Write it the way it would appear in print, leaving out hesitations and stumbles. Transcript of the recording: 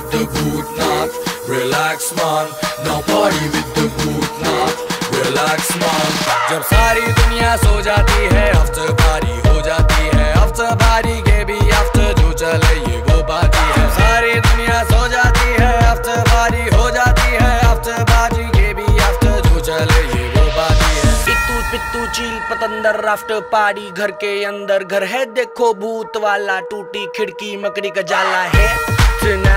the Bhutnath. Relax man, now party with the Bhutnath. Relax man. जब सारी दुनिया सो जाती है आफ्टर पार्टी हो जाती है, आफ्टर पार्टी के भी आफ्टर जो चले ये वो पार्टी है। सारी दुनिया सो जाती है आफ्टर पार्टी हो जाती है, आफ्टर पार्टी के भी आफ्टर जो चले ये वो पार्टी है। पित्तू पित्तू चील पतंदर आफ्टर पार्टी, घर के अंदर घर है देखो भूत वाला, टूटी खिड़की मकड़ी का जाला है।